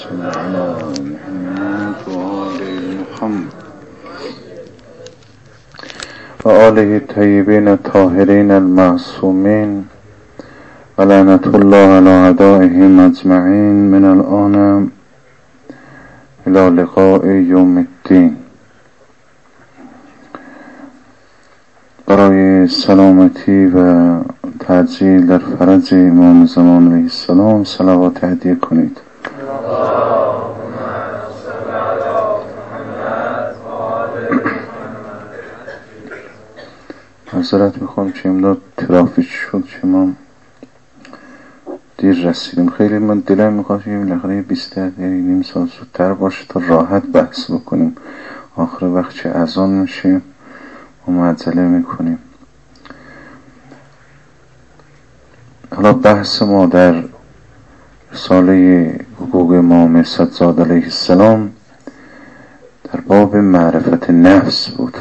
صل على محمد و آل محمد و آله الطیبین الطاهرین المعصومین و لعنت الله علی اعدائهم اجمعین من الآن الی لقاء یوم الدین. برای سلامتی و تعجیل در فرج امام زمان علیه السلام صلوات هدیه کنید. معذرت میخوام چه امداد ترافیک شد چه ما دیر رسیدیم. خیلی من دلم میخواد که بالاخره 20 دقیقه نیم ساعت زودتر باشه تا راحت بحث بکنیم. آخر وقت چه اذان میشه و معطله میکنیم. حالا بحث ما در رساله حقوق امام سجاد علیه السلام در باب معرفت نفس بود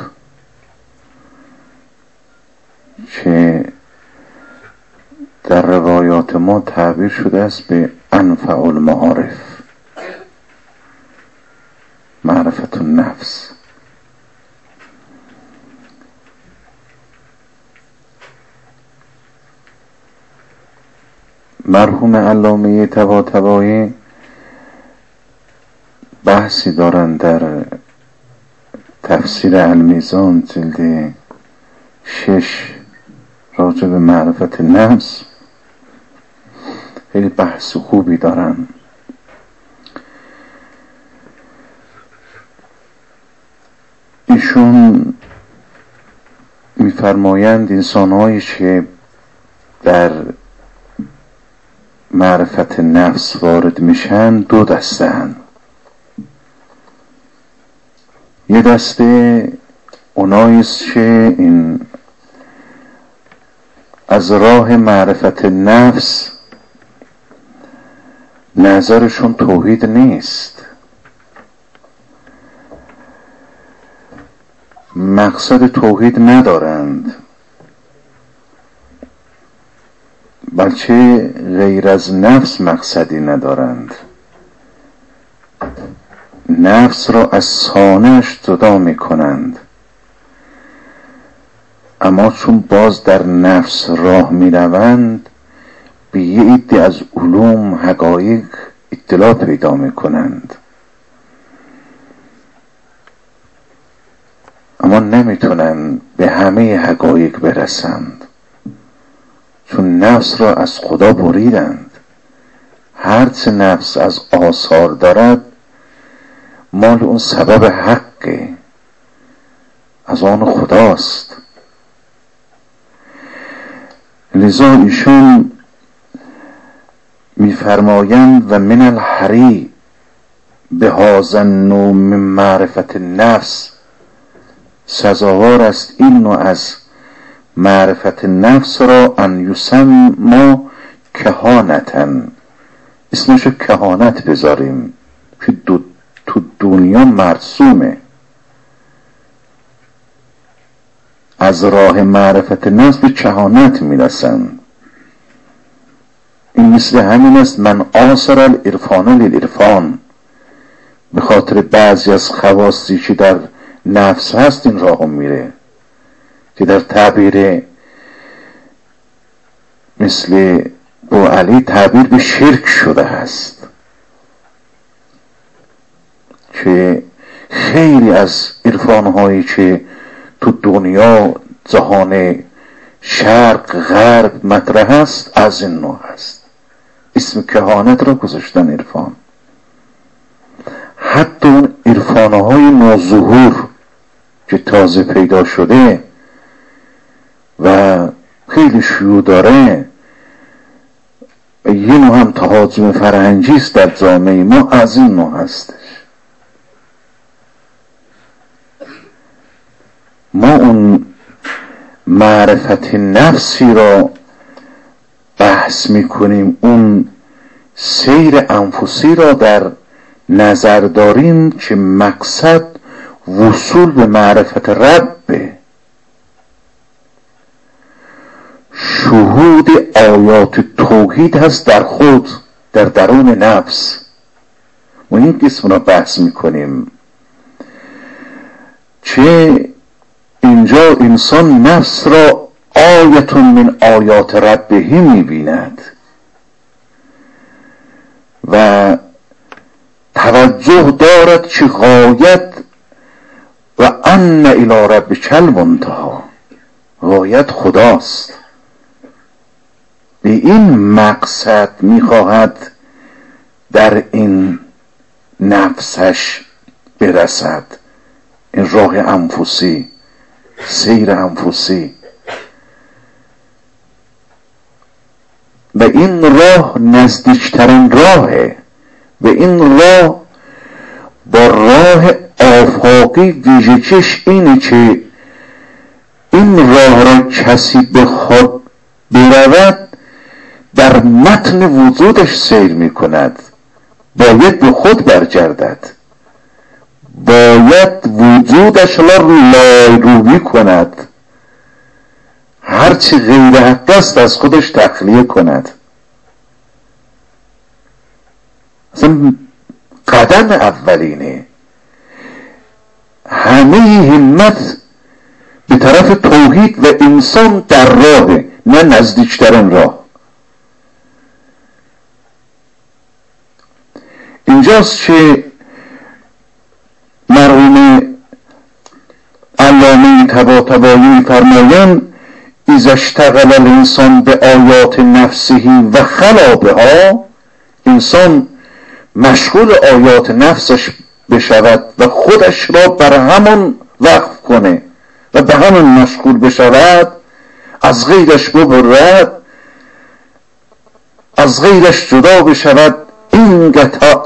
که در روایات ما تعبیر شده است به انفع المعارف، معرفت النفس. مرحوم علامه طباطبایی بحثی دارند در تفسیر المیزان جلد 6 راجع به معرفت نفس. خیلی بحث خوبی دارن. ایشون میفرمایند انسان‌هایی که در معرفت نفس وارد میشن دو دسته هن. یه دسته اوناییست که این از راه معرفت نفس نظرشون توحید نیست، مقصد توحید ندارند، بلکه غیر از نفس مقصدی ندارند. نفس را از صانعش جدا می کنند، اما چون باز در نفس راه می روند به یه عده از علوم حقایق اطلاع پیدا می کنند، اما نمی تونند به همه حقایق برسند، چون نفس را از خدا بریدند. هرچه نفس از آثار دارد مال اون سبب حقه، از آن خداست. لذا ایشون میفرمایند و من الحری به هذا النوع من معرفت نفس، سزاوار است این نوع از معرفت نفس را ان یسمى کهانتا، اسمشو کهانت بذاریم که تو دنیا مرسومه. از راه معرفت نفس به کهانت میرسن. این مثل همین است من آثر العرفان للعرفان، به خاطر بعضی از خواصی که در نفس هست این راه میره، که در تعبیر مثل بو علی تعبیر به شرک شده هست، که خیلی از عرفانهایی که تو دنیا جهان شرق غرب مطرح است از این نوع هست. اسم کهانت را گذاشتن عرفان. حتی اون عرفانهای نوظهور که تازه پیدا شده و خیلی شیوع داره، یه نوع هم تهاجم فرهنگی است در جامعه ما، از این نوع هستش. ما اون معرفت نفسی را بحث میکنیم، اون سیر انفسی را در نظر داریم که مقصد وصول به معرفت ربه، شهود آیات توحید هست در خود، در درون نفس. و این قسم را بحث میکنیم. چه اینجا انسان نفس را آیت من آیات ربهی میبیند و توجه دارد که غایت و ان الی ربک المنتهی، غایت خداست. به این مقصد میخواهد در این نفسش برسد. این راه انفسی، سیر انفسی، و این راه نزدیکترین راهه. و این راه با راه آفاقی ویژگیش اینه که این راه را کسی به خود برود در متن وجودش سیر می کند. باید به خود برگردد، باید وجودش را لایروبی کند، هرچی غیر حق است از خودش تخلیه کند. اصلا قدم اولینه. همه همت به طرف توحید و انسان در راه، نه نزدیکترین راه. اینجاست که مرحوم علامه طباطبایی فرمایند اذا اشتغل الانسان به آیات نفسه و خلا بها، انسان مشغول آیات نفسش بشود و خودش را بر همون وقف کنه و به همون مشغول بشود، از غیرش ببرد، از غیرش جدا بشود، انقطع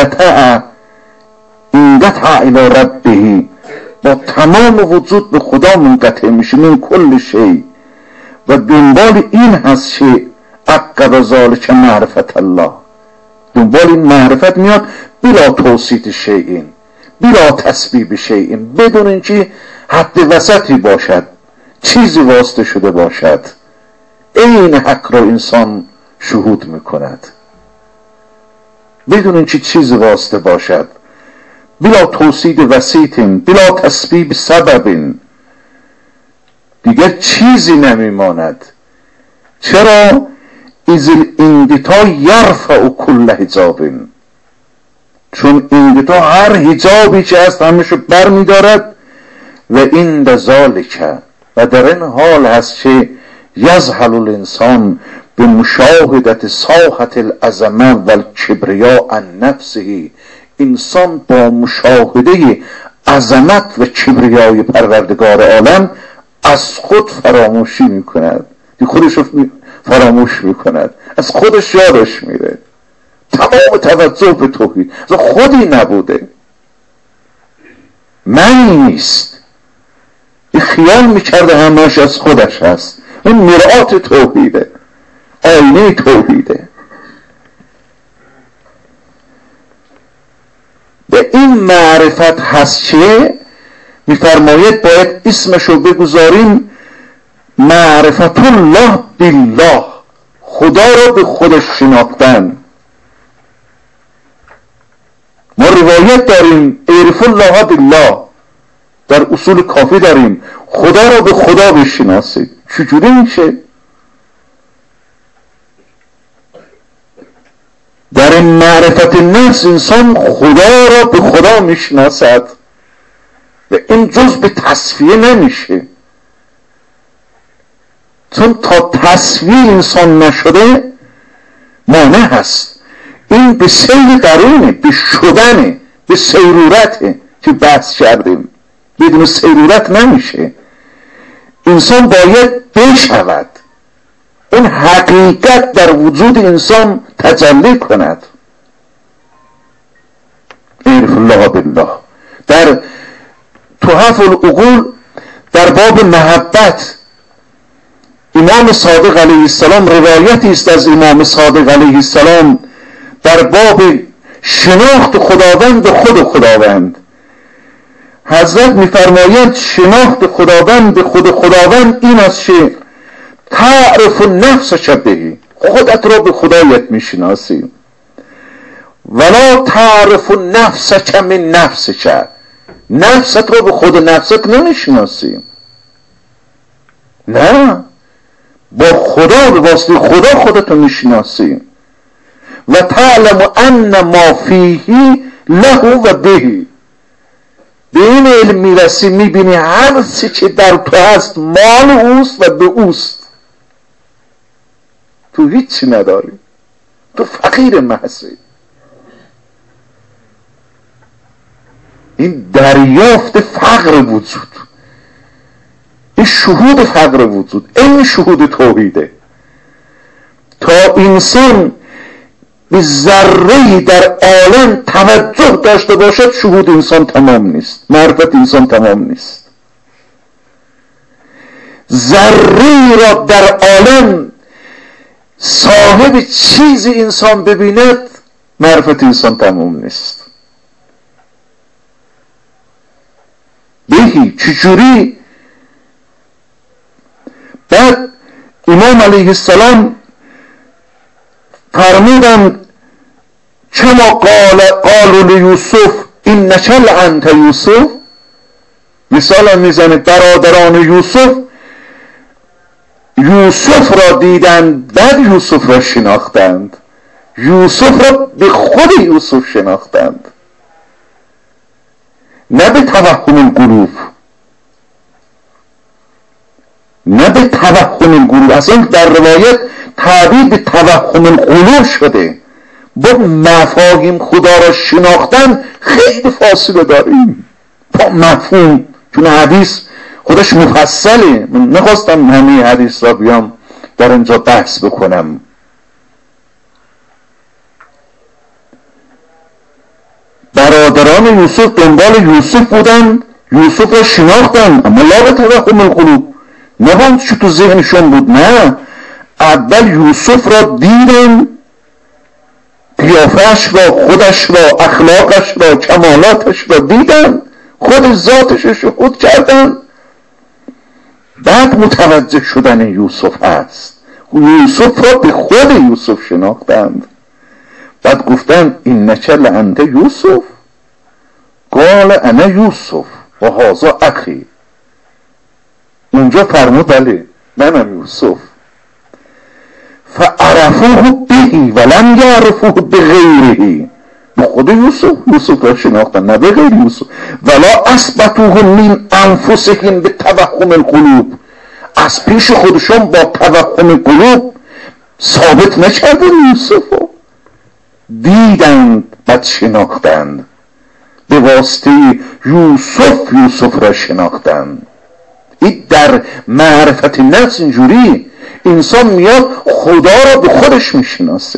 الی ربه، با تمام وجود به خدا منقطع میشه من کل شی. و دنبال این هست که عقب ذلک معرفت الله، دنبال این معرفت میاد بلا توصیت شیئین، بلا تسبیب شیئین، بدون اینکه حد وسطی باشد، چیزی واسطه شده باشد. این حق را انسان شهود میکند بدون اینکه چیزی واسطه باشد، بلا توصید وسیط، بلا تسبیب سبب، دیگر چیزی نمیماند. چرا؟ اذ الانقطاع یرفع کل حجاب، چون انقطاع هر حجابی که هست همشو بر میدارد. و این ذالک، و در این حال هست که یذهل الانسان به مشاهدت ساحت العظمه و الکبریا عن نفسه، انسان با مشاهده عظمت و کبریای پروردگار عالم از خود فراموشی میکند، خودش رو فراموش میکند، از خودش یادش میره، تمام توجه به توحید، از خودی نبوده، منی نیست، این خیال میکرده همش از خودش هست. این مرآت توحیده، آینه توحیده. به این معرفت هست که میفرماید باید اسمشو بگذاریم معرفت الله بالله، خدا را به خودش شناختن. ما روایت داریم اعرف الله بالله، در اصول کافی داریم خدا را به خدا بشناسید. چجوری میشه؟ در این معرفت نفس انسان خدا را به خدا میشناسد و این جز به تصفیه نمیشه، چون تا تصفیه انسان نشده مانع هست. این به سیر قرونه، به شدنه، به سیرورته که بحث کردیم. بدون سیرورت نمیشه. انسان باید بشود، اون حقیقت در وجود انسان تجلی کند. اعرف الله بالله. در تحف العقول در باب محبت امام صادق علیه السلام، روایتی است از امام صادق علیه السلام در باب شناخت خداوند و خود خداوند. حضرت میفرمایند شناخت خداوند به خود خداوند این است که تعرف نفسک بهی، خودت را به خدایت میشناسی. ولا تعرف نفسک من نفسک، نفست رو به خود نفست نمیشناسی. نه، با خدا، به واسطه خدا خودتو میشناسی. و تعلم ان ما فیه له و بهی، به این علم میرسی، میبینی هر چی که در تو هست مال اوست و به اوست، تو هیچی نداری، تو فقیر محضی. این دریافت فقر وجود، این شهود فقر وجود، این شهود توحیده. تا انسان به ذره‌ای در عالم توجه داشته باشد، شهود انسان تمام نیست، معرفت انسان تمام نیست. ذره‌ای را در عالم صاحب چیز انسان ببیند، معرفت انسان تمام نیست. بهی چجوری؟ بعد امام علیه السلام فرمودند چما قالوا لیوسف انک لانت یوسف، مثال میزنه برادران یوسف را دیدند، بعد یوسف را شناختند، یوسف را به خود یوسف شناختند، نه به توهم القلوب، نه به توهم القلوب. اصلا در روایت تعبیر به توهم القلوب شده. با مفاهیم خدا را شناختن خیلی فاصله داریم با مفهوم، چون حدیث خودش مفصله. من نخواستم همه حدیث را بیام در اینجا بحث بکنم. برادران یوسف دنبال یوسف بودن، یوسف را شناختن، اما لا به توهم القلوب، نه با چه تو ذهنشون بود، نه، اول یوسف را دیدن، قیافش را، خودش را، اخلاقش را، کمالاتش را دیدن، خود ذاتش را شهود کردن، بعد متوجه شدن یوسف هست. یوسف را به خود یوسف شناختند، بعد گفتن انک لانت یوسف، قال انا یوسف و هذا اخی. اونجا فرمود بله منم یوسف. فعرفوه بهی ولم یعرفوه بغیره، به خود یوسف را شناختن، نه به غیر یوسف. ولا اثبتوه من انفسهم به توهم القلوب، از پیش خودشون با توهم قلوب ثابت نکردن یوسف رو، دیدند بعد شناختند، به واسطه یوسف را شناختند. این در معرفت نفس اینجوری انسان میاد خدا را به خودش میشناسه،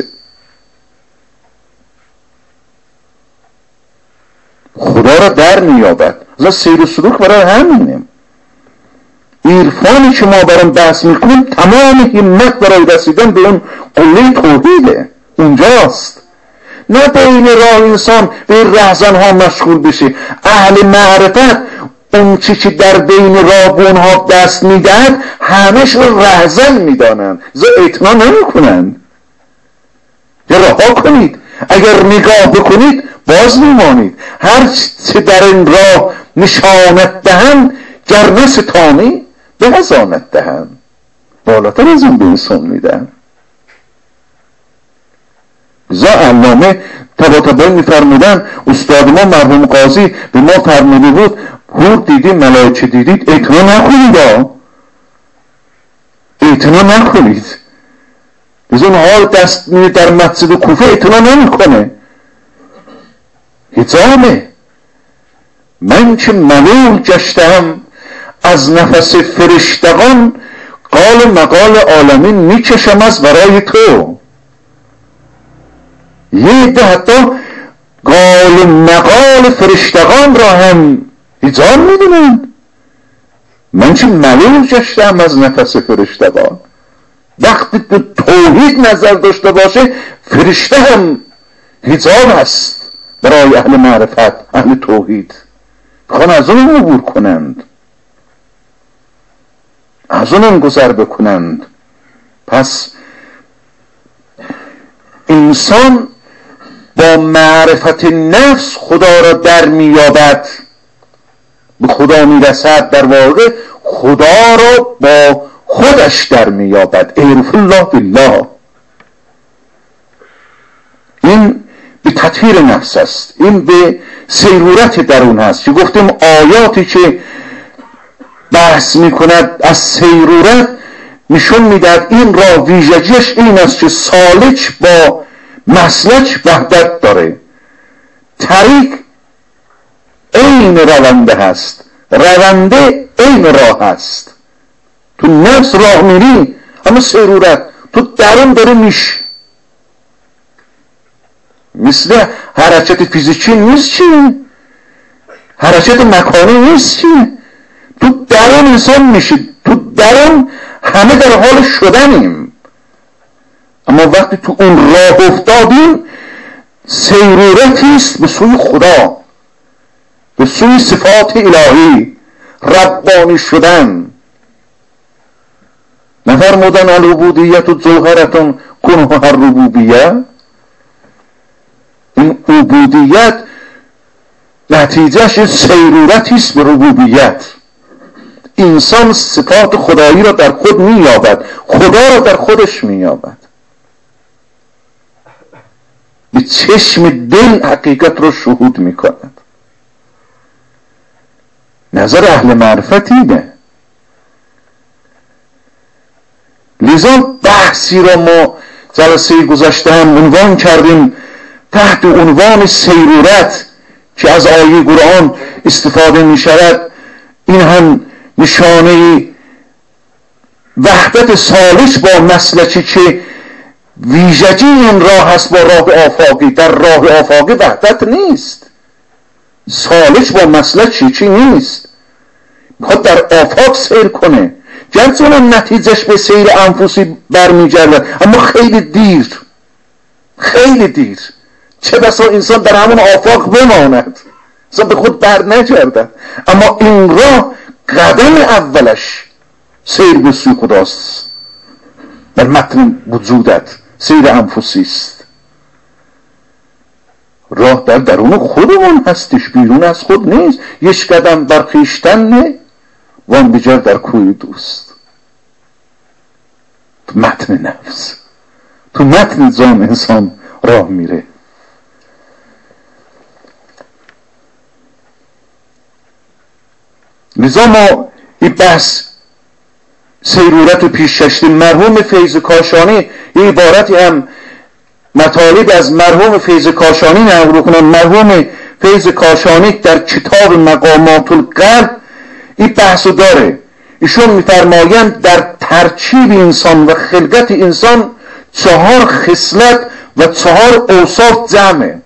خدا را در میابد. از سیر و سلوک برای همینه. عرفانی که ما برام بحث میکنیم تمام همت برای رسیدن به اون قله توحیده، اونجاست. نه بین راه انسان به رهزن ها مشغول بشه. اهل معرفت اون چی که در بین راه به اونها دست میدهد همش رو رهزن میدانند، زا اعتنا نمی کنند. یا رها کنید، اگر نگاه بکنید باز میمانید. هر چی در این راه نشانت دهند گر نستانی به هزانت دهند، بالاتر از اون به انسان میدهند. زا علامه طباطبایی میفرمودن، استاد ما مرحوم قاضی به ما فرموده بود هور دیدید ملائکه دیدید اعتنا نکنید، اعتنا نکنید. از اون حال دست میره در مسجد کوفه اعتنا نمیکنه، حجامه. من که ملول گشتم از نفس فرشتگان، قال مقال عالمین میکشم از برای تو. یه ده حتی قال مقال فرشتگان را هم حجام میدونن. من چه ملول گشتم از نفس فرشتگان. وقتی به توحید نظر داشته باشه فرشته هم حجاب است برای اهل معرفت، اهل توحید. بخوان از اون عبور کنند، از اون گذر بکنند. پس انسان با معرفت نفس خدا را در میابد، به خدا میرسد، در واقع خدا را با خودش در میابد. اعرف الله بالله. این به تطهیر نفس است، این به سیرورت درون هست که گفتیم آیاتی که بحث میکند از سیرورت نشون میدهد این را ویژگیش این است که سالک با مسلک وحدت داره. طریق عین رونده هست، رونده عین راه هست. تو نفس راه میری اما سیرورت تو درون داره میشه، مثل حرکت فیزیکی نیست چیه، حرکت مکانی نیست چیه، تو درون انسان میشی، تو درون همه در حال شدنیم. اما وقتی تو اون راه افتادیم سیرورتیست به سوی خدا، به سوی صفات الهی، ربانی شدن. نفرمودن العبودیت و جوهرتون کنها الربوبیه. این عبودیت نتیجهش سیرورتیست به ربوبیت. انسان صفات خدایی را در خود مییابد، خدا را در خودش مییابد، به چشم دل حقیقت را شهود میکند. نظر اهل معرفت اینه. لذا بحثی را ما جلسه گذشته هم عنوان کردیم تحت عنوان سیرورت که از آیه قرآن استفاده می شود. این هم نشانه وحدت سالک با مسلکی که ویژگی این راه هست با راه آفاقی. در راه آفاقی وحدت نیست، سالک با مسلک چی نیست، میخواد در آفاق سیر کنه، گرچه اون نتیجهش به سیر انفسی برمیگرده اما خیلی دیر، خیلی دیر. چه بسا انسان در همون آفاق بماند، اصلا به خود بر نگردد. اما این راه قدم اولش سیر به سوی خداست، در متن وجودت سیر انفسی است. راه در درون خودمون هستش، بیرون از خود نیست. یک قدم بر خویشتن نه وان بجر در کوی دوست. تو متن نفس، تو متن جان انسان راه میره. لذا ما این بحث سیرورت و پیش کشتیم. مرحوم فیض کاشانی یه عبارتی هم مطالب از مرحوم فیض کاشانی نقل کنم. مرحوم فیض کاشانی در کتاب مقامات القلب این بحثو داره. ایشون میفرمایند در ترکیب انسان و خلقت انسان 4 خصلت و 4 اوصاف جمعه.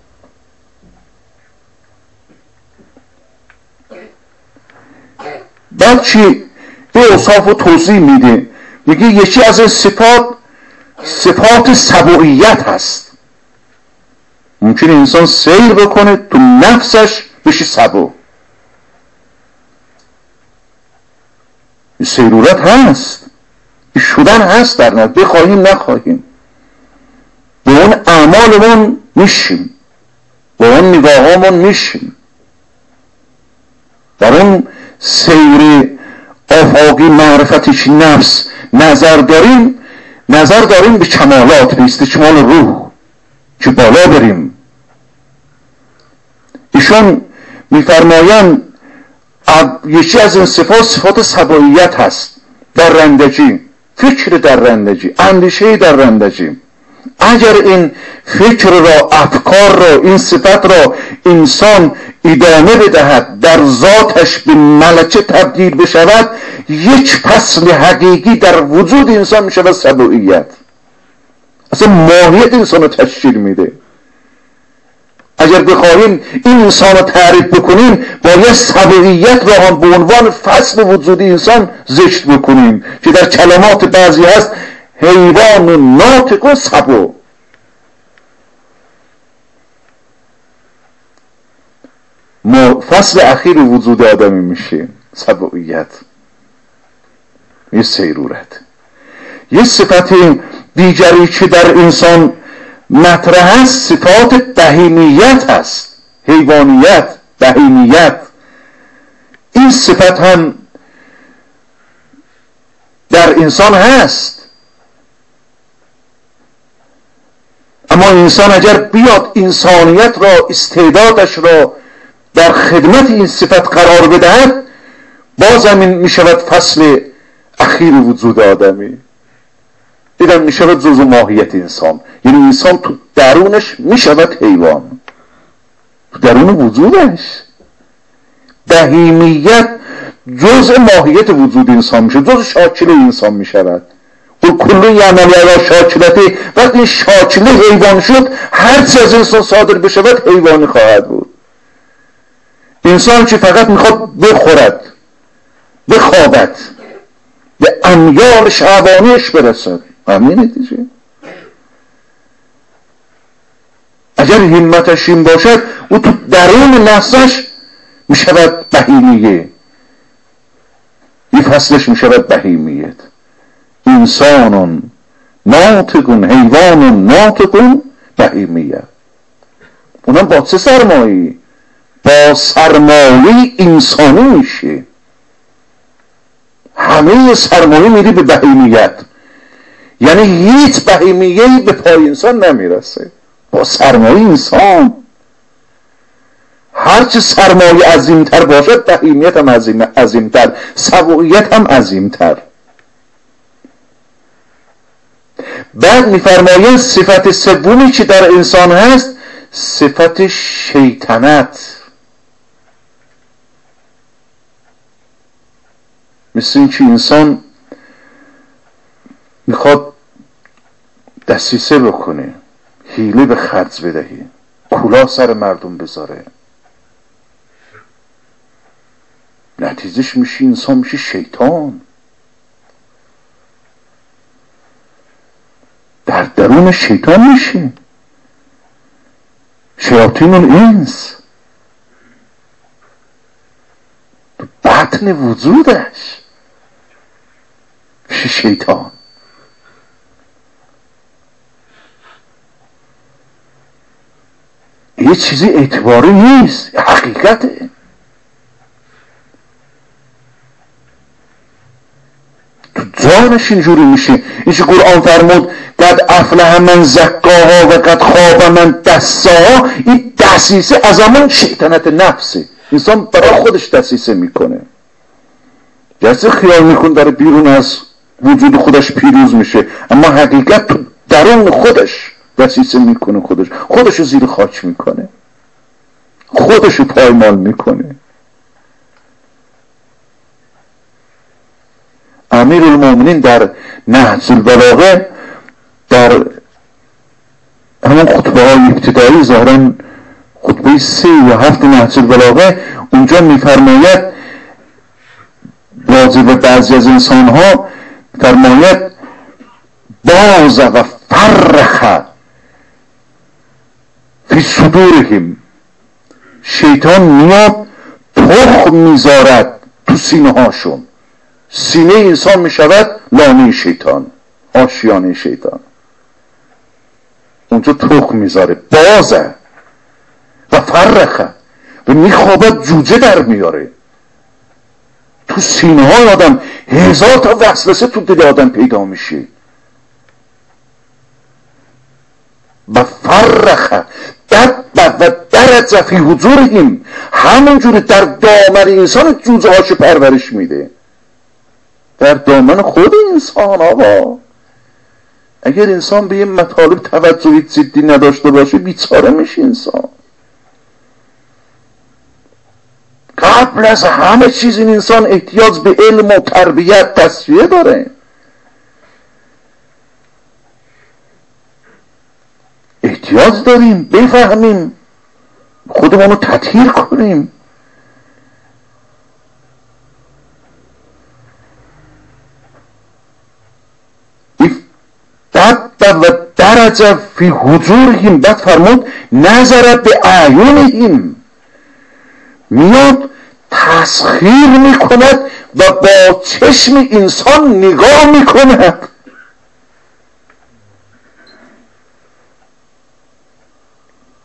بعد چی؟ به اوصاف رو توضیح میده، میگه یکی از این صفات سبوعیت هست. ممکنه انسان سیر بکنه تو نفسش بشه سبو. این سیرورت هست، این شدن هست در نفس، بخواهیم نخواهیم. به اون اعمالمون میشیم، به اون نگاهامون میشیم. در اون سیر آفاقی معرفتی که نفس نظر داریم به کمالات، به استکمال روح که بالا بریم. ایشون میفرمایند یکی از این صفات سبوعیت هست، درندگی، فکر درندگی، اندیشه درندگی. اگر این فکر را، افکار را، این صفت را انسان ادامه بدهد، در ذاتش به ملکه تبدیل بشود، یک فصل حقیقی در وجود انسان میشود سبوعیت. اصلا ماهیت انسان رو تشکیل میده. اگر بخواهیم این انسان رو تعریف بکنیم باید سبوعیت را هم به عنوان فصل وجود انسان ذکر بکنیم که در کلمات بعضی هست حیوان و ناطق و سبو. ما فصل اخیر وجود آدمی میشه سبوعیت، یه سیرورت. یه صفت دیگری که در انسان مطرح است صفات بهیمیت هست، حیوانیت، بهیمیت. این صفت هم در انسان هست، اما انسان اگر بیاد انسانیت را، استعدادش را در خدمت این صفت قرار بدهد، باز همین می شود فصل اخیر وجود آدمی. دیدن می شود جزء ماهیت انسان، یعنی انسان تو درونش می شود حیوان، تو درون وجودش بهیمیت جزء ماهیت وجود انسان میشه، جزء شاکله انسان می شود. و کلی یعمل علی شاکلته، وقتی شاکله حیوان شد، هر چی از انسان صادر بشود حیوانی خواهد بود. انسان که فقط میخواد بخورد، بخوابد، به امیال شهوانیش برسد، همینه دیگه. اگر همتش این باشد، او تو درون نفسش میشود بهیمیه، این فصلش میشود بهیمیت. انسان ناطقون، حیوان ناطقون، بهیمیت. اونم با چه سرمایه‌ای؟ با سرمایه انسانی میشه. همه سرمایه میری به بهیمیت، یعنی هیچ بهیمیه‌ای به پای انسان نمیرسه. با سرمایه انسان، هرچه سرمایه عظیمتر باشد بهیمیت هم عظیمتر، سبوعیت هم عظیمتر. بعد میفرماید صفت سومی که در انسان هست صفت شیطنت. مثل این که انسان میخواد دسیسه بکنه، حیله به خرج بدهی، کلاه سر مردم بذاره، نتیجهش میشه انسان میشه شیطان. در درون شیطان میشه، شیاطین الانس، تو بطن وجودش میشه شیطان. یه چیزی اعتباری نیست، حقیقته. تو جانش اینجوری میشه. اینجا قرآن فرمود قد افلح من زکاها و قد خاب من دساها. این دسیسه از همون شیطنت نفسه، انسان برای خودش دسیسه میکنه، جسته خیال میکنه داره بیرون از وجود خودش پیروز میشه، اما حقیقت تو درون خودش دسیسه میکنه، خودشو زیر خاک میکنه، خودشو پایمال میکنه. امیر المومنین در نهج البلاغه در همون خطبه های ابتدایی، ظاهرا خطبه 3 و 7 نهج البلاغه، اونجا میفرماید راجع به بعضی از انسان ها فرماید باز و فرخ فی صدورهم، شیطان میاد تخم میذارد تو سینه هاشون، سینه انسان میشود لانه شیطان، آشیانه شیطان، اونجا تخم میذاره، بازه و فرخه و میخوابد، جوجه در میاره تو سینه های آدم. 1000 تا وسوسه تو دل آدم پیدا میشه. و فرخه و درج فی حضورهم، همونجوری در دامن انسان جوجه هاشو پرورش میده، در دامن خود انسان. آقا اگر انسان به این مطالب توجهی جدی نداشته باشه بیچاره میشه انسان. قبل از همه چیز این انسان احتیاج به علم و تربیت، تصفیه داره. احتیاج داریم بفهمیم، خودمونو تطهیر کنیم. و درجه فی حضورهم، بعد فرمود نظر به اعینهم، میاد تسخیر میکند و با چشم انسان نگاه میکند.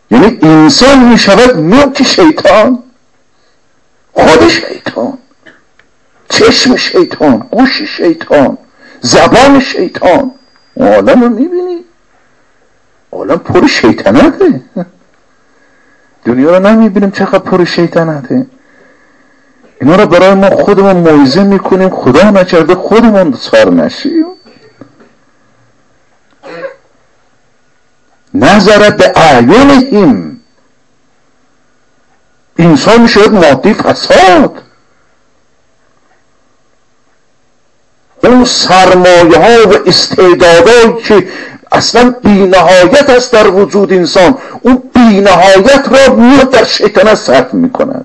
یعنی انسان می شود ملک شیطان، خود شیطان، چشم شیطان، گوش شیطان، زبان شیطان. عالم رو می بینی؟ عالم پر شیطنته. دنیا رو نمی بینیم چقدر پر شیطنته. اینا رو برای ما خودمون موعظه میکنیم، خدا نکرده خودمون دچار نشیم. نظر به اعیانهم، انسان میشود مادی فساد. اون سرمایه ها و استعدادهایی که اصلا بی نهایت است در وجود انسان، اون بی نهایت را میاد در شیطنت صرف میکند.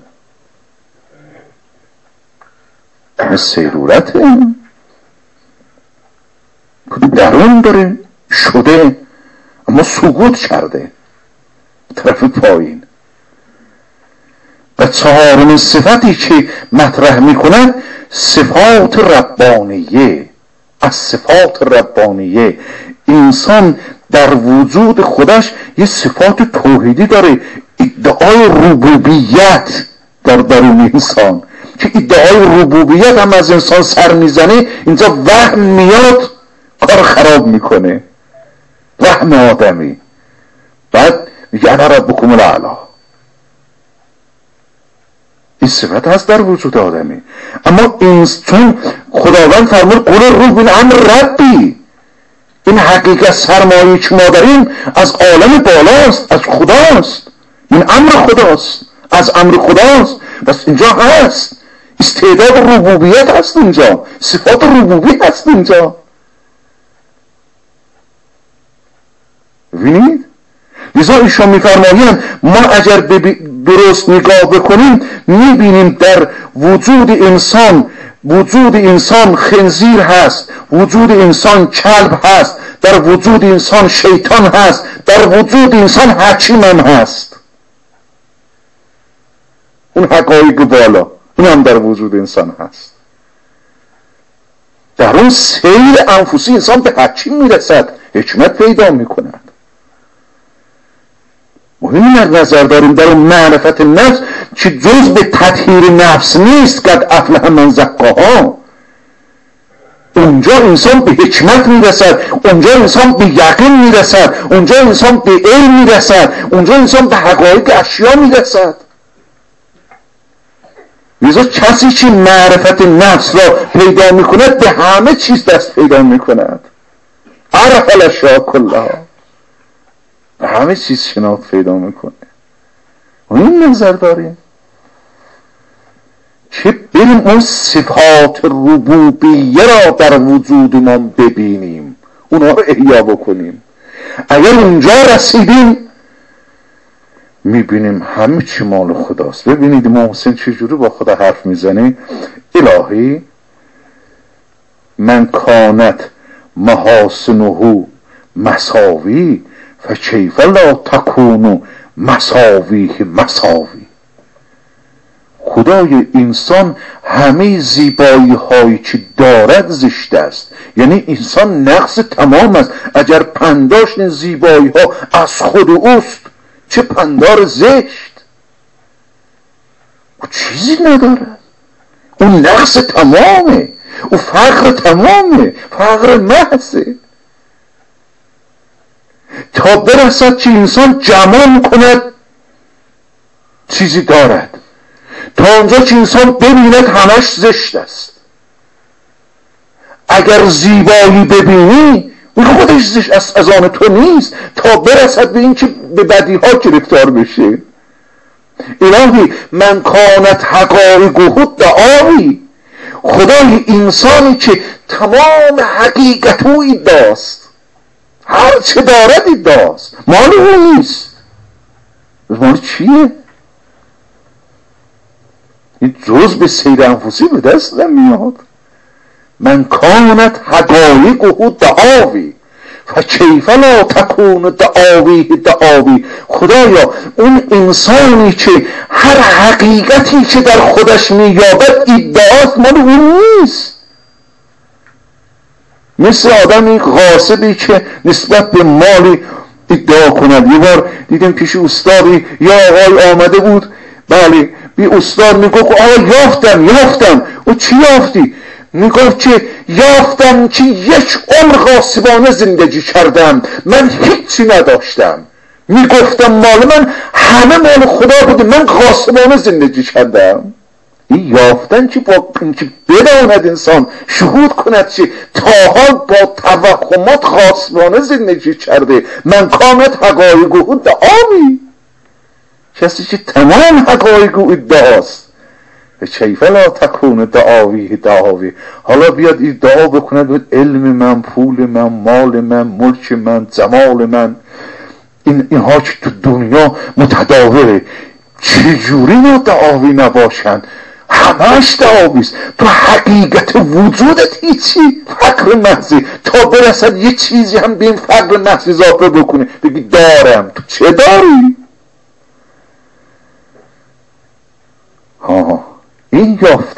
سیرورته درون داره شده، اما سقوط کرده طرف پایین. و چهارمین صفتی که مطرح میکنن صفات ربانیه. از صفات ربانیه، انسان در وجود خودش یه صفات توحیدی داره. ادعای ربوبیت در درون انسان، که ادعای ربوبیت هم از انسان سر میزنه، اینجا وهم میاد کار خراب میکنه، وهم آدمی. بعد میگه انا ربکم الاعلی. این صفت هست در وجود آدمی. اما چون خداوند فرمود قول روح من امر ربی، این حقیقت سرمایه که ما داریم از عالم بالاست، از خداست، این امر خداست، از امر خداست. بس اینجا هست استعداد ربوبیت هست، اینجا صفات ربوبیت هست اینجا. ببینید لذا ایشان میفرمایند ما اگر درست نگاه بکنیم میبینیم در وجود انسان خنزیر هست، وجود انسان کلب هست، در وجود انسان شیطان هست، در وجود انسان حکیم هم هست. اون حقایق بالا اون هم در وجود انسان هست. در اون سیر انفسی انسان به حکیم میرسد، حکمت پیدا میکند. مهمی در نظر داریم در اون معرفت نفس که جز به تطهیر نفس نیست، قد افلح من زکاها. اونجا انسان به حکمت میرسد، اونجا انسان به یقین میرسد، اونجا انسان به علم میرسد، اونجا انسان به حقایق اشیا میرسد. لذا کسی که معرفت نفس را پیدا میکند به همه چیز دست پیدا میکند. عرف الاشیاء کلها، به همه چیز شناخت پیدا میکنه. و این نظر داریم که بریم اون صفات ربوبیه را در وجود ما ببینیم، اونها رو احیا بکنیم. اگر اونجا رسیدیم میبینیم همه چی مال خداست. ببینید امام حسین چجوری با خدا حرف میزنه. الهی من کانت محاسنه مساوی فکیف لا تکون مساویه مساوی. خدای انسان همه زیبایی هایی که دارد زشت است، یعنی انسان نقص تمام است. اگر پنداشت زیبایی ها از خود اوست، چه پندار زشت، او چیزی ندارد، اون نقص تمامه، او فقر تمامه، فقر محضه. تا برسد که انسان جمع کند چیزی دارد، تا اونجا که انسان ببیند همش زشت است. اگر زیبایی ببینی اون خودش زشت است، از آن تو نیست، تا برسد به این که به بدی ها گرفتار بشه. الهی من کانت حقایقه دعاوی. خدای انسانی که تمام حقیقت او ایداست، هر چه دارد ایداست، مال او نیست. مال چیه؟ این جز به سیر انفسی به دست نمیاد. من کانت حقایقه دعاوی فکیف لا تکون دعاوی دعاوی. خدایا اون انسانی که هر حقیقتی که در خودش مییابد ادعاست، مال اون نیست. مثل آدمی غاصبی که نسبت به مالی ادعا کند. یه بار دیدم پیش استادی یا آقای آمده بود، بله، بی استاد میگفت آقا یافتم. او چی یافتی؟ میگفت که یافتم که یک عمر غاصبانه زندگی کردم، من هیچی نداشتم. میگفتم مال من همه مال خدا بوده، من غاصبانه زندگی کردم. این یافتن که با اینکه بداند انسان شهود کند که تا حال با توهمات غاصبانه زندگی کرده، من کانت حقایق او دعاوی، کسی که تمام حقایق او ادعاست، کیف لا تکون دعاوی. حالا بیاد ادعا بکند بود علم من، پول من، مال من، ملک من، جمال من، اینها که تو دنیا متداوله، چجوری ما دعاوی نباشند؟ همهش دعاویست. تو حقیقت وجودت هیچی، فقر محضی، تا برسد یه چیزی هم به این فقر محضی اضافه بکنه بگی دارم. تو چه داری؟ این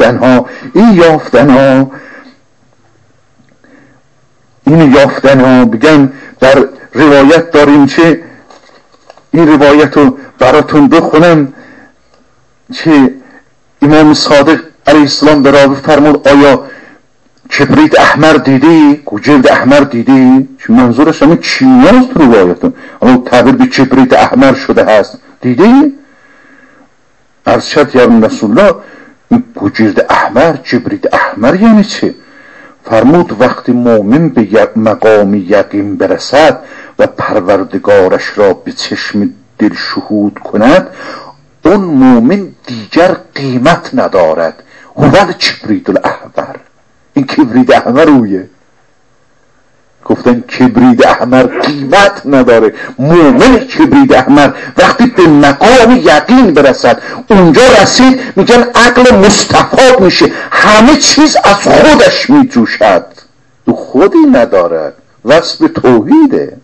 یافتن ها بگن در روایت داریم که این روایت رو براتون بخونم که امام صادق علیه السلام به راوی فرمود آیا کبریت احمر دیدی؟ جلد احمر دیدی؟ چون منظورش همه چیناست تو روایتون، اما تعبیر به کبریت احمر شده هست. دیدی؟ عرض شد یا رسول الله جلد احمر، کبریت احمر یعنی چه؟ فرمود وقتی مؤمن به مقام یقین برسد و پروردگارش را به چشم دل شهود کند، اون مؤمن دیگر قیمت ندارد. هو کبریت الاحمر، این کبریت احمر اویه. گفتن کبریت احمر قیمت نداره. مؤمن کبریت احمر وقتی به مقام یقین برسد، اونجا رسید میگن عقل مستفاد میشه، همه چیز از خودش میجوشد، تو خودی ندارد. وصف توحیده،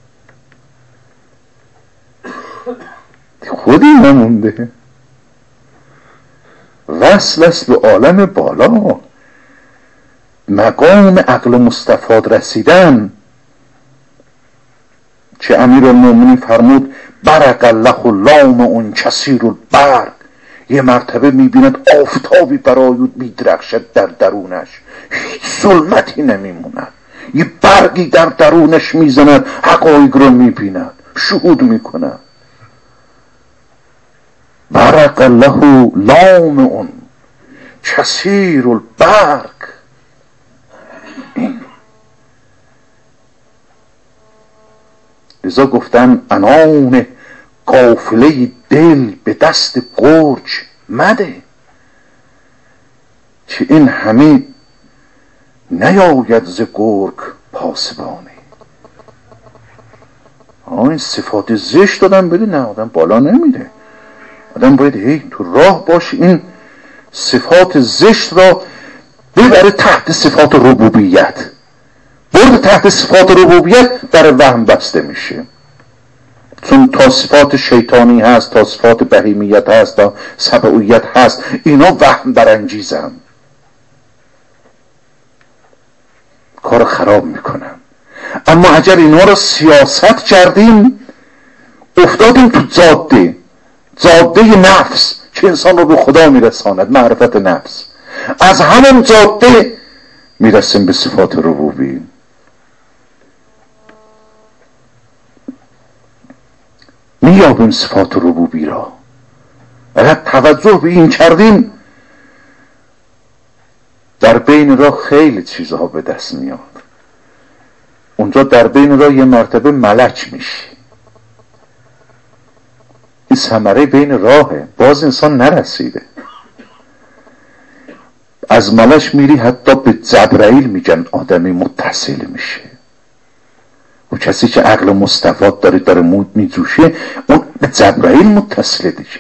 خودی نمونده، وصل است به عالم بالا. مقام عقل مستفاد رسیدن که امیرالمومنین فرمود برق الله لام اون کثیر البرق، یه مرتبه میبیند آفتابی برای میدرخشد در درونش، هیچ ظلمتی نمیموند، یه برقی در درونش میزند، حقایق رو میبیند، شهود میکند. برق الله لام اون کثیر البرق. لذا گفتن انان قافله دل به دست گرگ مده، که این همه نیاید ز گرگ پاسبانی. این صفات زشت دادن بده، نه آدم بالا نمیره. آدم باید هی تو راه باشه، این صفات زشت را ببره تحت صفات ربوبیت. برد تحت صفات ربوبیت در وهم بسته میشه، چون تا صفات شیطانی هست، تا صفات بهیمیت هست، تا سبعیت هست، اینا وهم برانگیزن، کار خراب میکنن. اما اگر اینا رو سیاست کردیم، افتادیم تو جاده نفس که انسان رو به خدا میرساند، معرفت نفس. از همون جاده میرسیم به صفات ربوبی. میابیم صفات ربوبی را. اگر توجه به این کردیم، در بین راه خیلی چیزها به دست میاد. اونجا در بین راه یه مرتبه ملک میشی. این ثمره بین راهه، باز انسان نرسیده. از ملک میری حتی به جبرائیل میگن آدمی متصل میشه. و کسی که عقل مستفاد داره مود میجوشه، اون به جبرائیل متصل دیگه.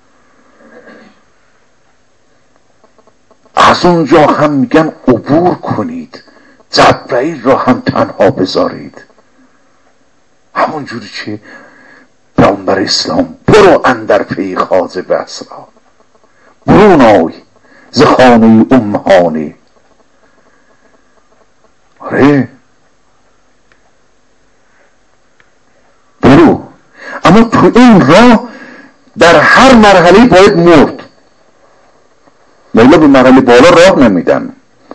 از اونجا هم میگن عبور کنید، جبرائیل را هم تنها بذارید. همون جوری که پیامبر اسلام برو اندر پی خواجه بسرا، برون آی ز خانه امهانی. آره اما تو این راه در هر مرحله باید مرد، ولی به مرحله بالا راه نمیدن.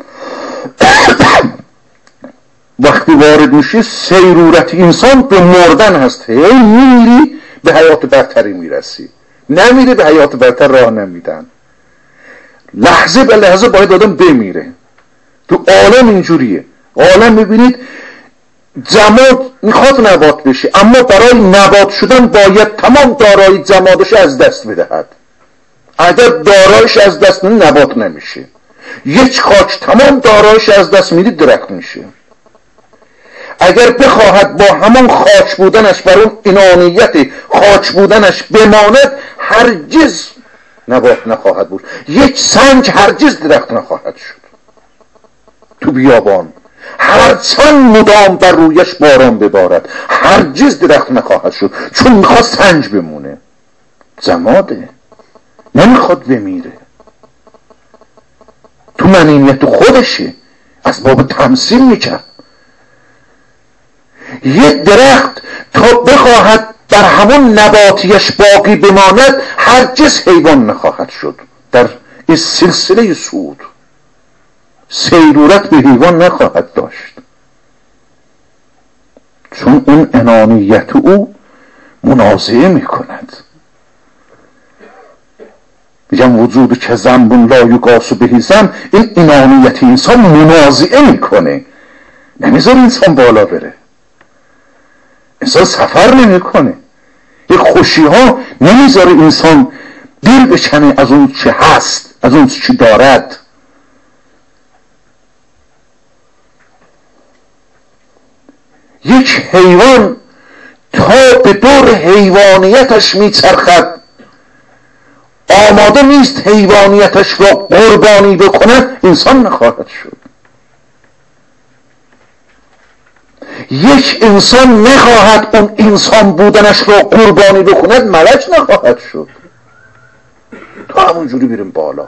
وقتی وارد میشی سیرورت انسان به مردن هست، هی میری به حیات برتری میرسی، نمیری به حیات برتر راه نمیدن. لحظه به لحظه باید آدم بمیره. تو عالم اینجوریه. عالم میبینید جماد میخواد نبات بشه، اما برای نبات شدن باید تمام دارایی جمادش از دست بدهد. اگر دارایش از دست میده نبات نمیشه. یک خاک تمام دارایش از دست میده درخت میشه. اگر بخواهد با همان خاک بودنش بر اون انانیت خاک بودنش بماند، هرگز نبات نخواهد بود. یک سنگ هرگز درخت نخواهد شد. تو بیابان هرچند مدام بر رویش باران ببارد هرگز درخت نخواهد شد، چون میخواد سنگ بمونه. جماده، نمیخواد بمیره. تو منیت خودشه، از باب تمثیل میکرد. یک درخت تا بخواهد در همون نباتیش باقی بماند هرگز حیوان نخواهد شد. در این سلسله صعود سیرورت به حیوان نخواهد داشت، چون اون انانیت او منازعه میکند. میگم وجود که ذنب لا یقاس به ذنب، این انانیت انسان منازعه میکنه، نمیذاره انسان بالا بره. انسان سفر نمیکنه. این خوشی ها نمیذاره انسان دل بکنه از اون چه هست، از اون چه دارد. یک حیوان تا به دور حیوانیتش میچرخد، آماده نیست حیوانیتش را قربانی بکنه، انسان نخواهد شد. یک انسان نخواهد اون انسان بودنش را قربانی بکند، ملک نخواهد شد. تا همونجوری بریم بالا.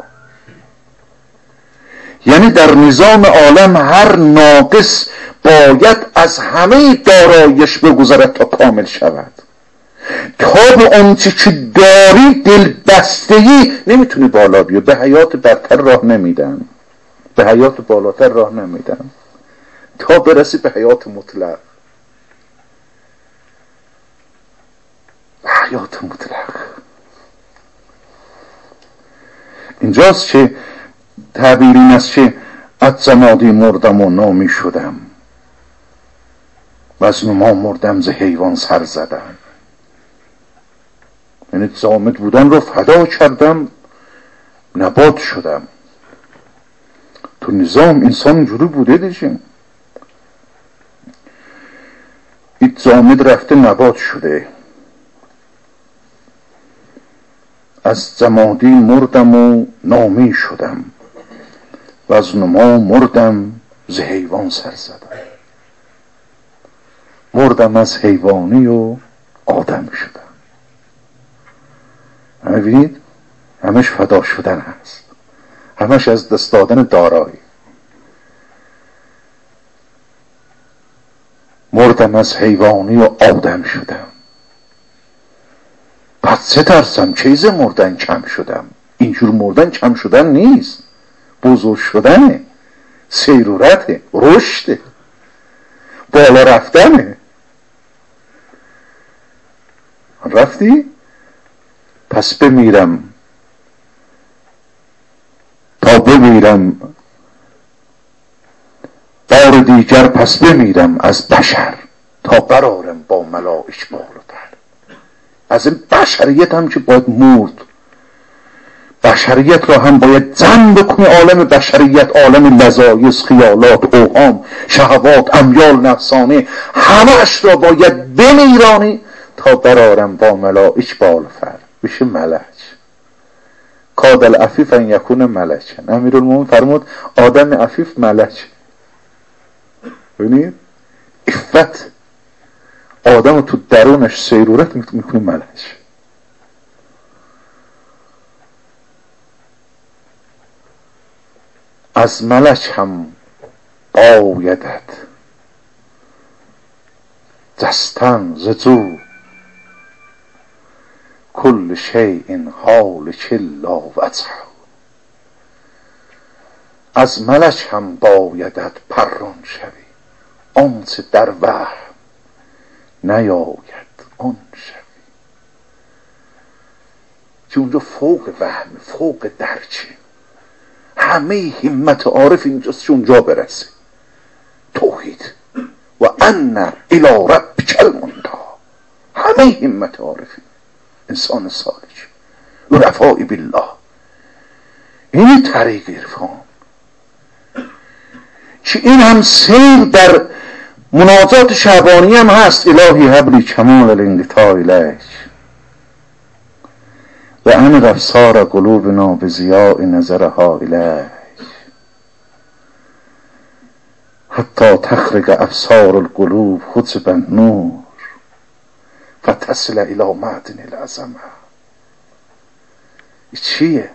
یعنی در نظام عالم هر ناقص باید از همه دارایش بگذرد تا کامل شود. تا به اون چی که داری دل بستگی نمیتونی بالا بیا. به حیات برتر راه نمیدن، به حیات بالاتر راه نمیدن تا برسی به حیات مطلق. به حیات مطلق اینجاست که تعبیر این است که از زمادی مردم و نامی شدم و از نما مردم ز حیوان سر زدم. یعنی زامد بودن رو فدا کردم، نبات شدم. تو نظام انسان اینجوری بوده دیگه. این زامد رفته نبات شده. از زمادی مردم و نامی شدم و از نما مردم ز حیوان سر زدم. مردم از حیوانی و آدم شدم. ببینید همش فدا شدن هست، همش از دست دادن دارایی. مردم از حیوانی و آدم شدم. پس چه ترسم چیز مردن کم شدم. اینجور مردن کم شدن نیست، بزرگ شدنه، سیرورته، رشده، بالا رفتنه. رفتی؟ پس بمیرم تا بمیرم بار دیگر، پس بمیرم از بشر تا برارم با ملائک بالاتر. از این بشریت هم که باید مرد. بشریت را هم باید جمع بکنی. عالم بشریت عالم لذایز، خیالات، اوهام، شهوات، امیال نفسانه، همش را باید بمیرانی تا برارم با ملائک بالاتر، بشه ملک. کاد العفیف ان یکون ملکن. امیرالمومنین فرمود آدم عفیف ملک. ببینید عفت آدم تو درونش سیرورت میکنه ملک. از ملک هم بایدت جستن ز جو کل شیء هالک الا وجهه. از ملک هم بایدت پران شوی، آنچه در وهم نیاید آن شوی. که اونجا فوق وهم، فوق درچه، همه همت عارف اینجاست که اونجا برسه. توحید و ان الی ربک المنتهی، همه همت عارفی انسان صالح و رفاعی بالله. این طریق عرفان که این هم سیر در مناجات شعبانی هم هست. الهی هب لی کمال الانقطاع الیک و انر ابصار قلوبنا بضیاء نظرها الیک حتی تخرج ابصار القلوب حجب النور فتصل الی معدن العظمه. چیه؟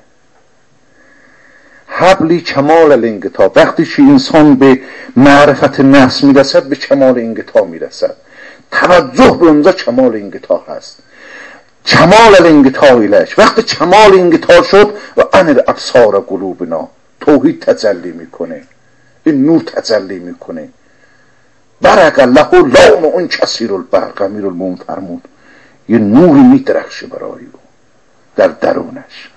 حبلی کمال الانقطاع. وقتی که انسان به معرفت نفس میرسد به کمال انقطاع میرسد. توجه به اونجا کمال انقطاع هست. کمال الانقطاع الیک. وقتی کمال انقطاع شد و انر ابصار قلوبنا، توحید تجلی میکنه، این نور تجلی میکنه. برق الله لون اون کثیر البرق. امیرالمومنین فرمود یه نوری میدرخشه برای او در درونش.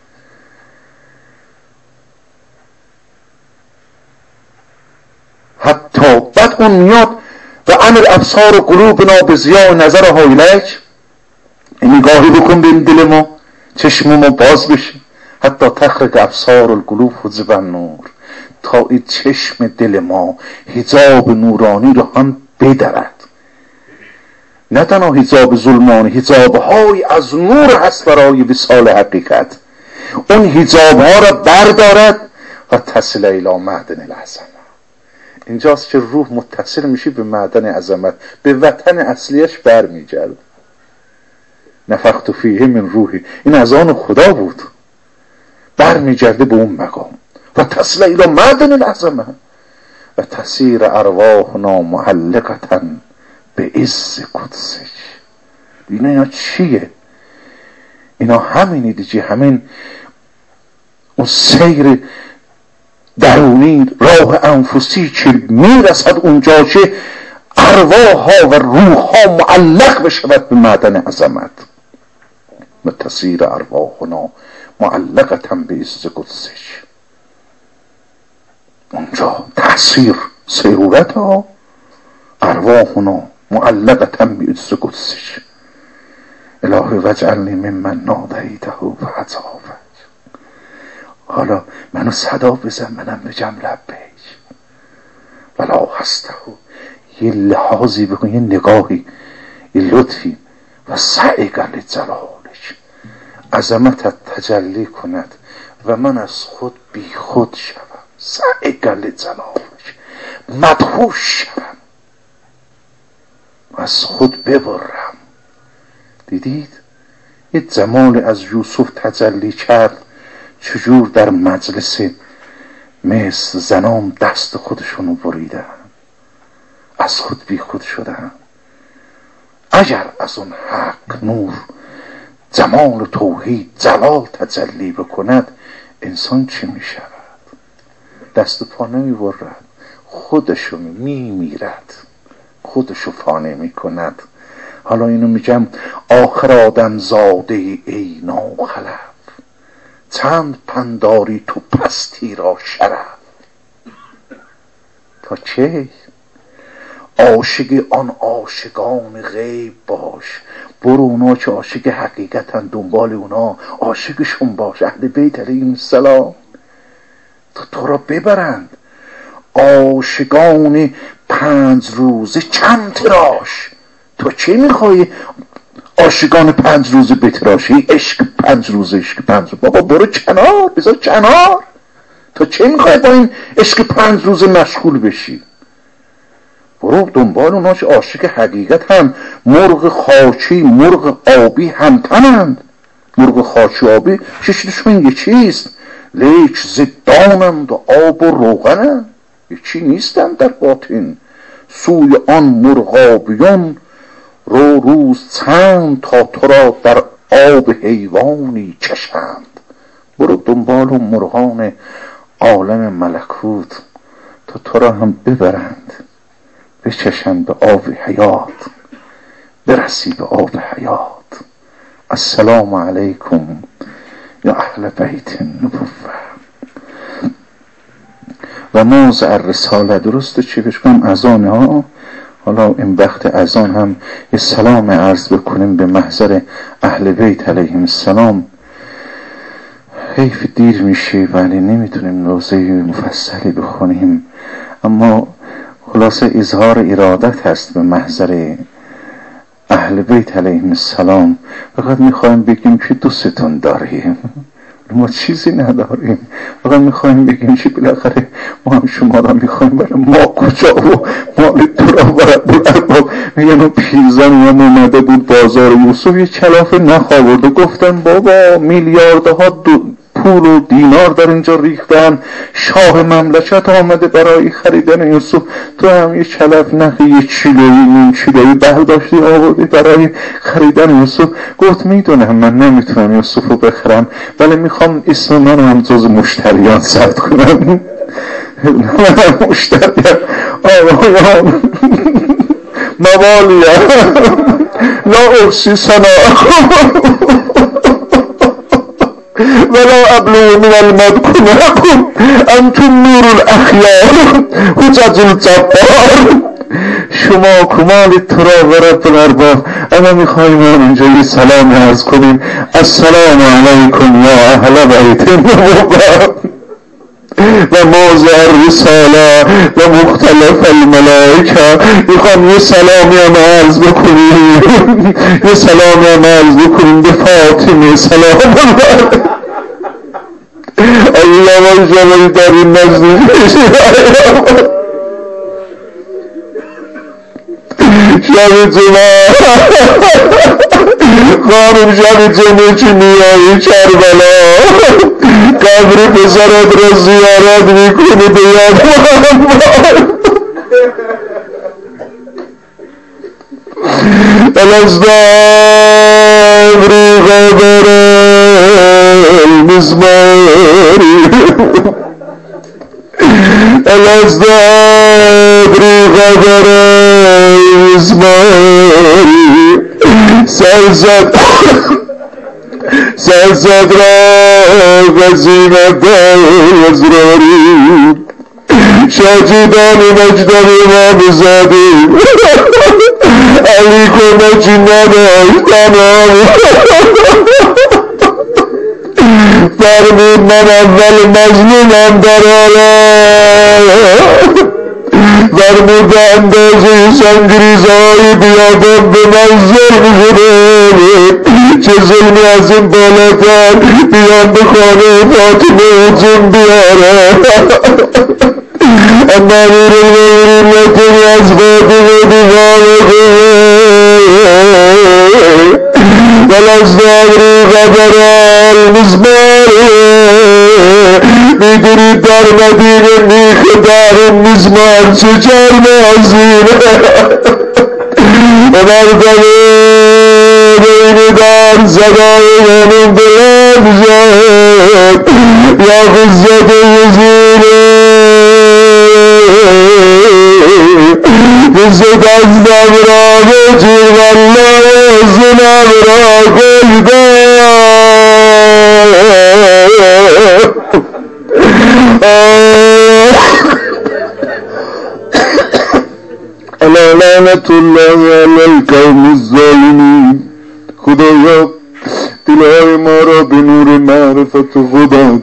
حتی بعد اون میاد و امر ابصار قلوبنا به ضیاء نظرها الیک، نگاهی بکن به این دل ما، چشم ما باز بشه. حتی تخرج ابصار القلوب حجب النور، تا این چشم دل ما حجاب نورانی رو هم بدرد. نه تنها حجاب ظلمانی، حجاب های از نور هست برای وصال حقیقت. اون حجاب ها را بردارد و تصل الی معدن العظمه. اینجاست که روح متصل میشه به معدن عظمت، به وطن اصلیش برمیگرد. نفخت فیه من روحی، این از آن خدا بود، برمیگرده به اون مقام. و تصل الی معدن العظمه و تسیر ارواحنا معلقة به عز قدسک. اینا چیه؟ اینا همینی دیگه، همین اون سیر درونی، راه انفسی که میرسد اونجا که ارواح ها و روح ها معلق بشود به معدن عظمت. و تسیر ارواحنا معلقة به عز قدسک. اونجا تأثیر سیرورت ها ارواحنا معلقة به عز قدسک. الهی واجعلنی ممن نادیته فاجابک. حالا منو صدا بزن، منم بگم لبیک. ولا هسته، یه لحاظی بکن، یه نگاهی، یه لطفی. و سعی لجلالک، عظمتت تجلی کند و من از خود بی خود شوم. سعی لجلالک، مدهوش شوم، از خود ببرم. دیدید یه جمال از یوسف تجلی کرد، چجور در مجلس مثل زنان دست خودشونو بریدن، از خود بی خود شدن. اگر از اون حق نور جمال توحید جلال تجلی بکند، انسان چی می شود؟ دست پا نمی برد، خودشو می میرد، خودشو فانه می کند. حالا اینو میگم آخر آدم زاده ای ناخلف، چند پنداری تو پستی را شرف. تا چه؟ عاشق آن عاشقان غیب باش، برو اونا که عاشق حقیقتن، دنبال اونا، عاشقشون باش. اهل بیت علیهم السلام تو را ببرند. عاشقان 5 روزه چند تراش، تو چه میخوای عاشقان 5 روزه بتراشی؟ عشق 5 روزه، عشق 5 روزه. بابا برو کنار، بذار کنار. تو چه میخوای با این عشق 5 روزه مشغول بشی؟ برو دنبال اونا که عاشق حقیقت هم. مرغ خاکی مرغ آبی همتنند. مرغ خاکی آبی چشمشون یکیست، لیک زدانند و آب و روغنند. یکی نیستند در باطن. سوی آن مرغابیان رو روز چند، تا تو را در آب حیوانی چشند. برو دنبال و مرغان عالم ملکوت تا تو را هم ببرند، بچشند به آب حیات، برسی به آب حیات. السلام علیکم یا اهل بیت النبوة. و موضع الرساله. درسته چی بهش کنم؟ اذانه ها. حالا این وقت اذان هم یه سلام عرض بکنیم به محضر اهل بیت علیهم السلام. حیف دیر میشه ولی نمیتونیم روزه مفصلی بخونیم، اما خلاصه اظهار ارادت هست به محضر اهل بیت علیهم السلام. فقط میخوایم بگیم که دوستتون داریم، ما چیزی نداریم، فقط میخوایم بگیم که بالاخره ما هم شما را میخوایم، برای ما کجا و مال تو را برد. میگن پیرزن هم اومده بود بازار یوسف، یه کلاف نخورد و گفتن بابا میلیاردها پول و دینار در اینجا ریختن، شاه مملکت آمده برای خریدن یوسف، تو هم یه کلف نخی یه کیلویی نیم کیلویی برداشتی آوردی برای خریدن یوسف. گفت میدونم من نمیتونم یوسف رو بخرم، ولی میخوام اسم من هم جز مشتریان ثبت کنم. من مشتریان آقایان موالیا لا احصی ثناء ولا ابلغ من المدکنکم انتم نور الاخیار حجج الجبار. شما کمال تو را و رب الارباب. اما میخواییم اینجا یه سلام عرض کنیم. السلام علیکم یا اهل بیت النبوة و موضع الرساله و مختلف الملائکه. میخوام یه سلامی هم عرض بکنیم، یه سلامی هم عرض بکنیم به فاطمه سلام الله. الله جوانی در این نزدیک شب جمعه خانم، شب جمعه چی میایی کربلا، قبر پسرت را زیارت میکنی به یاد محمد. الازدابری غبر المزماری، الازدابری غبر المزماری، سرزد را غزینت ازراری، شاجدان مجدب امام زادی علی کو نجینه داشتنم. فرمود من اول مظلومم در عالم، فرمود به اندازه سنگریزهای بیادم به من ظلم شده، چه ظلمی از این بالاتر بیان به خانه فاطمه جن بیاره. اما امیر المؤمنین از فاطمه دیوانه ولازدابری غبر المزماری. میدونید در مدینه میخ در مزمار چه جرمازینه و مردمه بین در زدای منون بلند شد یا غزت یزیره غزت از دمراه جیر والله زنم را گلده. الا لعنت الله علی القوم الظالمین. خدایا دلهای ما را به نور معرفت خدا،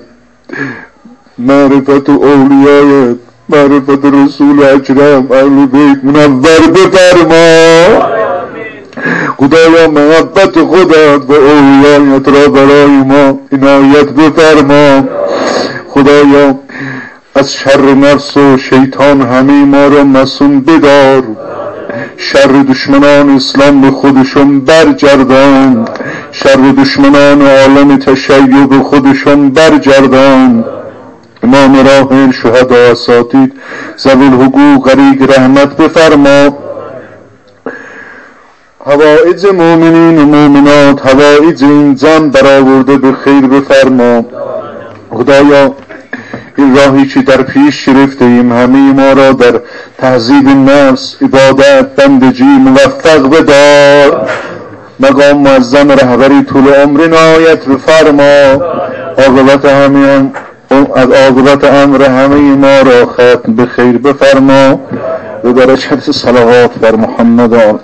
معرفت اولیایت، معرفت رسول اکرم اهل بیت منور بفرما. خدایا محبت خودت و اولیایت را برای ما عنایت بفرما. خدایا از شر نفس و شیطان همه ما را معصوم بدار، شر دشمنان اسلام به خودشون برگردان، شر دشمنان عالم تشیع به خودشون برگردان. امام راحل، شهدا، اساتید، ذوی الحقوق غریق رحمت بفرما. حوائج مؤمنین و مؤمنات، حوائج این جمع برآورده به خیر بفرما. خدایا این راهی که در پیش گرفته ایم همه ما را در تهذیب نفس، عبادت، بندگی موفق بدار. مقام معظم رهبری طول عمر نهایت بفرما. عاقبت امر همه ما را ختم به خیر بفرما. به برکت صلوات بر محمد آل.